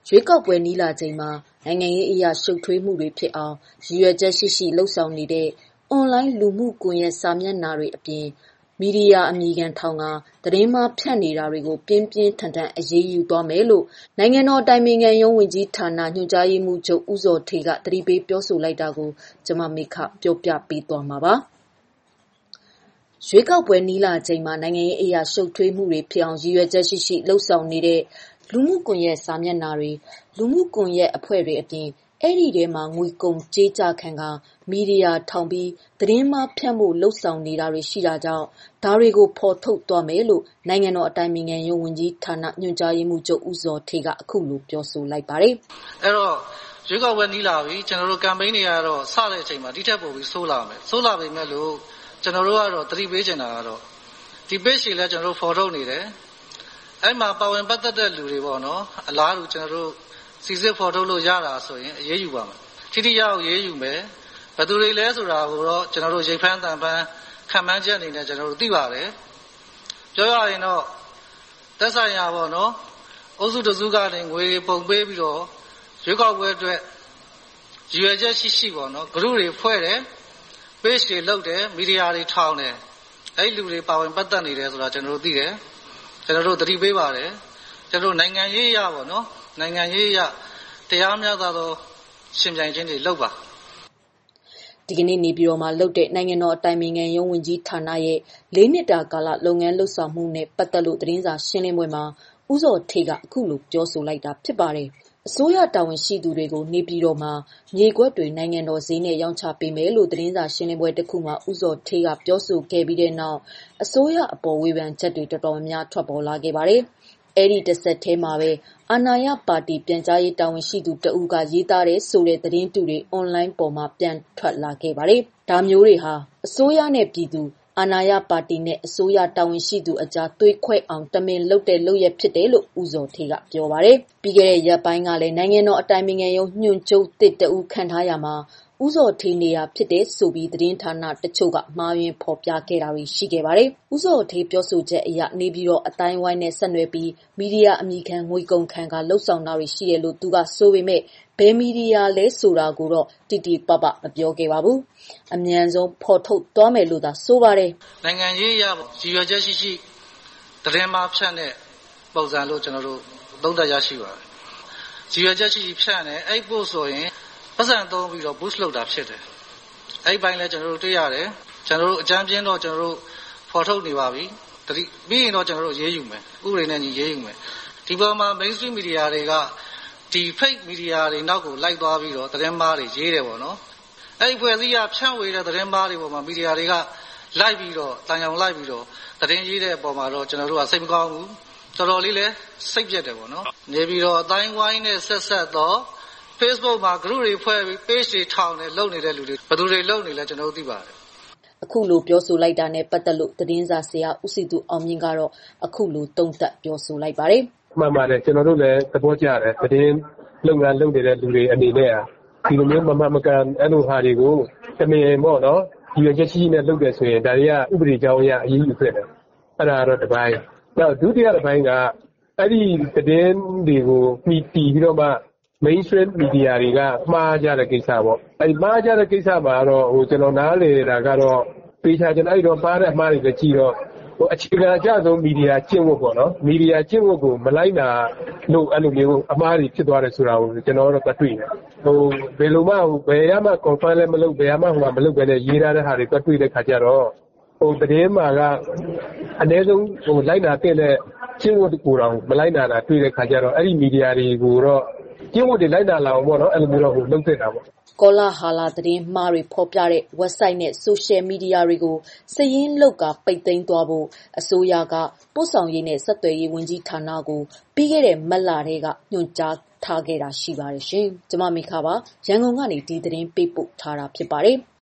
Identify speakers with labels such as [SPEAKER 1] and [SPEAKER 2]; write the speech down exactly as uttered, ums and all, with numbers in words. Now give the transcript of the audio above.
[SPEAKER 1] ရွေးကောက်ပွဲနီးလာချိန်မှာနိုင်ငံရေးအရာရှုပ်ထွေးမှုတွေဖြစ်အောင်ရည်ရွယ်ချက်ရှိရှိလှုပ်ဆောင်နေတဲ့အွန်လိုင်းလူမှုကွန်ရက်စာမျက်နှာတွေအပြင်မီဒီယာအမည်ခံထောင်ကသတင်းမှားဖြန့်နေတာတွေကိုပြင်းပြင်းထန်ထန်အရေးယူသွားမယ်လို့နိုင်ငံတော်တိုင်ပင်ခံရုံးဝန်ကြီးဌာနညွှန်ကြားရေးမှူးချုပ်ဦးဇော်ဌေးကသတိပေးပြောဆိုလိုက်တာကိုကျမမေခပြောပြပေးသွားမှာပါ။ရွေးကောက်ပွဲနီးလာချိန်မှာနိုင်ငံရေးအရာရှုပ်ထွေးမှုတွေဖြစ်အောင်ရည်ရွယ်ချက်ရှိရှိလှုပ်ဆောင်နေတဲ့လူမှုကွန်ရက်စာမျက်နှာတွေလူမှုကွန်ရက်အဖွဲ့တွေအပြင်အဲ့ဒီထဲမှာငွေကုန်ကြေးကြခံကမီဒီယာထောင်ပြီးသတင်းမှားဖြန့်ဖို့လှုပ်ဆောင်နေတာတွေရှိတာကြောင့်ဒါတွေကိုဖော်ထုတ်သွားမယ်လို့နိုင်ငံတော်အတိုင်ပင်ခံရုံးဝန်ကြီးဌာနညွှန်ကြားရေးမှူးချုပ်ဦးဇော်ဌေးကအခုလိုပြောဆိုလိုက်ပါတယ်
[SPEAKER 2] ။အဲ့တော့ရွေးကောက်ပွဲနီးလာပြီကျွန်တော်တို့ကမ်ပိန်းတွေကတော့စတဲ့အချိန်မှာဒီထက်ပိုပြီးဆိုးလာမယ်ဆိုးလာပေမဲ့လို့ကျွန်တော်တို့ကတော့သတိပေးချင်တာကတော့ဒီ page တွေလည်းကျွန်တော်တို့ဖော်ထုတ်နေတယ်အဲ့မှာပါဝင်ပတ်သက်တဲ့လူတွေပေါ့နော်အလားတူကျွန်တော်တို့စီစစ်ဖော်ထုတ်လို့ရတာဆိုရင်အရေးယူပါမယ်ထိထိရောက်ရေးယူမယ်ဘယ်သူတွေလဲဆိုတာကိုတော့ကျွန်တော်တို့ရိတ်ဖမ်းတန်ဖမ်းခံမှန်းချက်အနေနဲ့ကျွန်တော်တို့သိပါတယ်ပြောရရင်တော့သက်ဆိုင်ရာပေါ့နော်အုပ်စုတစုကနေငွေပုံပေးပြီးတော့ရွေးကောက်ပွဲအတွက်ရည်ရွယ်ချက်ရှိရှိပေါ့နော် group တွေဖွဲ့တယ် page တွေလုပ်တယ်မီဒီယာတွေထောင်တယ်အဲ့လူတွေပါဝင်ပတ်သက်နေတယ်ဆိုတာကျွန်တော်တို့သိတယ်ကျွန်တော်တို့သတိပေးပါတယ်ကျွန်တော်တို့နိုင်ငံရေးရပေါ့နော်နိုင်ငံရေးရတရားမျှတသောရှင်ပြိုင်ခြင်းတွေလုပ်ပါ
[SPEAKER 1] ဒီကနေ့နေပြည်တော်မှာလုပ်တဲ့နိုင်ငံတော်အတိုင်ပင်ခံရုံးဝန်ကြီးဌာနရဲ့လေးနှစ်တာကာလလုပ်ငန်းလှုပ်ဆောင်မှုနဲ့ပတ်သက်လို့သတင်းစာရှင်းလင်းပွဲမှာဦးဇော်ဌေးကအခုလိုပြောဆိုလိုက်တာဖြစ်ပါတယ်အစိုးရတာဝန်ရှိသူတွေကိုနေပြည်တော်မှာမြေကွက်တွေနိုင်ငံတော်ဈေးနဲ့ရောင်းချပေးမယ်လို့သတင်းစာရှင်းလင်းပွဲတစ်ခုမှာဦးဇော်ဌေးကပြောဆိုခဲ့ပြီးတဲ့နောက်အစိုးရအပေါ်ဝေဖန်ချက်တွေတော်တော်များများထွက်ပေါ်လာခဲ့ပါတယ်။အဲ့ဒီတစ်ဆက်တည်းမှာပဲအာဏာရပါတီပြန်ကြားရေးတာဝန်ရှိသူတဦးကရေးသားတဲ့ဆိုတဲ့သတင်းတူတွေအွန်လိုင်းပေါ်မှာပြန်ထွက်လာခဲ့ပါတယ်။ဒါမျိုးတွေဟာအစိုးရနဲ့ပြည်သူအာဏာရပါတီနဲ့အစိုးရတာဝန်ရှိသူအကြားသွေးခွဲအောင်တမင်လုပ်တဲ့လုပ်ရက်ဖြစ်တယ်လို့ဦးဇော်ဌေးကပြောပါတယ်။ပြီးခဲ့တဲ့ရက်ပိုင်းကလည်းနိုင်ငံတော်အတိုင်ပင်ခံရုံးညွှန်ချုပ်တစ်တဦးခန့်ထားရမှာဦးဇော်ဌေးနေရာဖြစ်တဲ့ဆိုပြီးသတင်းဌာနတချို့ကမှားယွင်းဖော်ပြခဲ့တာတွေရှိခဲ့ပါတယ်။ဦးဇော်ဌေးပြောဆိုချက်အရနေပြီးတော့အတိုင်းဝိုင်းနဲ့ဆက်နွယ်ပြီးမီဒီယာအမည်ခံငွေကုန်ခံကလှုပ်ဆောင်တာတွေရှိတယ်လို့သူကဆိုပေမဲ့ဘယ်မီဒီယာလဲဆိုတာကိုတော့တိတိပပမပြောခဲ့ပါဘူး။အမြန်ဆုံးဖော်ထုတ်သွားမယ်လို့သာဆိုပါတယ်
[SPEAKER 2] ။နိုင်ငံရေးရပေါ့ရည်ရွယ်ချက်ရှိရှိသတင်းမှားဖြန့်တဲ့ပုံစံလို့ကျွန်တော်တို့သုံးသပ်ရရှိပါတယ်။ရည်ရွယ်ချက်ရှိရှိဖြန့်တယ်အဲ့ပို့ဆိုရင်ပတ်စံသုံးပြီးတော့ boost လုပ်တာဖြစ်တယ်အဲ့ဒီဘိုင်းလဲကျွန်တော်တို့တွေ့ရတယ်ကျွန်တော်တို့အကြမ်းပြင်းတော့ကျွန်တော်တို့ဖော်ထုတ်နေပါပြီတတိပြီးရင်တော့ကျွန်တော်တို့ရေးယူမယ်ဥပဒေနဲ့ညီရေးယူမယ်ဒီပေါ်မှာ mainstream media တွေကဒီ fake media တွေနောက်ကိုလိုက်သွားပြီးတော့သတင်းမှားတွေရေးတယ်ပေါ့နော်အဲ့ဒီဖွဲ့စည်းရဖြန့်ဝေတဲ့သတင်းမှားတွေပေါ်မှာ media တွေကလိုက်ပြီးတော့တန်ရောင်လိုက်ပြီးတော့သတင်းရေးတဲ့အပေါ်မှာတော့ကျွန်တော်တို့ကစိတ်မကောင်းဘူးတော်တော်လေးလဲစိတ်ပြတ်တယ်ပေါ့နော်နေပြီးတော့အတိုင်းဝိုင်းနဲ့ဆက်ဆက်တော့Facebook မှာ group တွေဖွဲ့ပြီး page တွေထောင်နေလုပ်နေတဲ့လူတွေဘယ်သူတွေလုပ်နေလဲကျွန်တော်တို့သိပါတယ်
[SPEAKER 1] အခုလိုပြောဆိုလိုက်တာနဲ့ပတ်သက်လို့သတင်းစာဆရာဦးစီသူအောင်မြင့်ကတော့အခုလိုတုံ့တက်ပြောဆိုလိုက်ပါတယ်
[SPEAKER 3] မှန်ပါတယ်ကျွန်တော်တို့လည်းသဘောကျတယ်သတင်းလုပ်ငန်းလုပ်နေတဲ့လူတွေအနေနဲ့ဒီလိုမျိုးမမမကန်အဲ့လိုဟာတွေကိုတမင်ပေါ့နော်ဒီရချက်ရှိနဲ့လုပ်တယ်ဆိုရင်ဒါတွေကဥပဒေကြောင်းအရအရေးယူဖြစ်တယ်အဲ့ဒါတော့တစ်ပိုင်းနောက်ဒုတိယတစ်ပိုင်းကအဲ့ဒီသတင်းတွေကိုပြီးပြီးပြီးတော့မှmainstream media တွေကမှားကြတဲ့ကိစ္စပေါ့အဲဒီမှားကြတဲ့ကိစ္စမှာတော့ဟိုကျွန်တော်နားလေတာကတော့ပေးချာကျွန်တော်အဲ့တော့မှားတဲ့အမှားတွေပဲကြည့်တော့ဟိုအခြေခံအကျဆုံးမီဒီယာကျင့်ဝတ်ပေါ့နော်မီဒီယာကျင့်ဝတ်ကိုမလိုက်နာလို့အဲ့လိုမျိုးအမှားတွေဖြစ်သွားတယ်ဆိုတာကိုကျွန်တော်တို့တွေ့တယ်ဟိုဘယ်လိုမှဘယ်ရမှ confirm လည်းမလုပ်ဘယ်ရမှဟိုမလုပ်ပဲနဲ့ရေးထားတဲ့ဟာတွေတွေ့တဲ့ခါကျတော့ဟိုသတင်းမှာကအနည်းဆုံးဟိုလိုက်နာတဲ့ကျင့်ဝတ်ကိုတော့မလိုက်နာတာတွေ့တဲ့ခါကျတော့အဲ့ဒီမီဒီယာတွေကိုတော့ကျင်းဝတ်တွေလိုက်တာလာအောင်ပေါ့နော်အဲ့လိုမျိုးတော့ဟိုလုပ်သင့်တာပေါ့
[SPEAKER 1] ကောလာဟာလာသတင်းမှားတွေဖော်ပြတဲ့ website နဲ့ social media တွေကိုစည်ရင်းလောက်ကပိတ်သိမ်းသွားဖို့အစိုးရကပို့ဆောင်ရေးနဲ့ဆက်သွယ်ရေးဝန်ကြီးဌာနကိုပြီးခဲ့တဲ့မတ်လထဲကညွှန်ကြားထားခဲ့တာရှိပါတယ်ရှင်။ကျွန်မမေခပါရန်ကုန်ကနေဒီသတင်းပေးပို့ထားတာဖြစ်ပါတယ်။